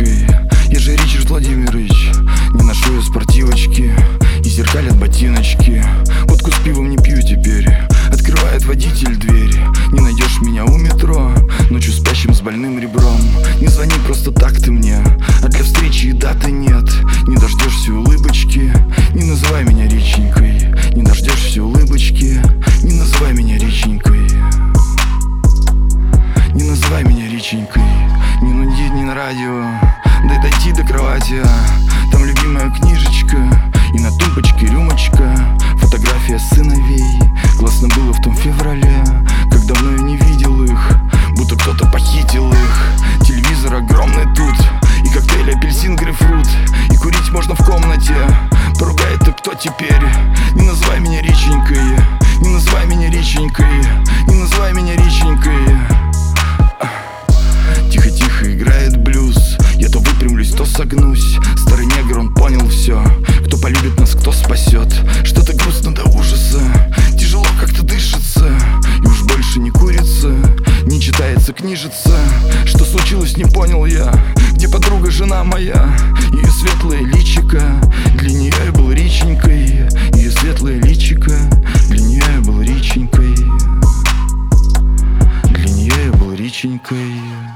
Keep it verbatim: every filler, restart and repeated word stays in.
реченькой. Я же Ричард Владимирович, не ношу я спортивочки и зеркалят ботиночки. Водку с пивом не пью теперь, открывает водитель дверь. Не найдешь меня у метро, ночью спящим с больным ребром. Не звони просто так ты мне, а для встречи и даты нет. Не дождешься улыбочки, не называй меня реченькой. Не дождешься улыбочки, не называй меня реченькой. Не называй меня реченькой. Не нуди ни на радио, дай дойти до кровати. Там любимая книжечка и на тумбочке рюмочка. Фотография сыновей. Классно было в том феврале, как давно я не видел их, будто кто-то похитил их. Телевизор огромный тут, и коктейль апельсин, грейпфрут. И курить можно в комнате. Поругает-то кто теперь? Не называй меня реченькой. Не называй меня реченькой. Не называй меня реченькой. Тихо-тихо играет блюз. Я то выпрямлюсь, то согнусь. Старый негр, он понял все. Кто полюбит нас, кто спасет. Что-то грустно до ужаса, тяжело как-то дышится. И уж больше не курится, не читается книжица. Что случилось, не понял я. Где подруга, жена моя? Ее светлое личико, для нее я был реченькой. Ее светлое личико, для нее я был реченькой. Для нее я был реченькой.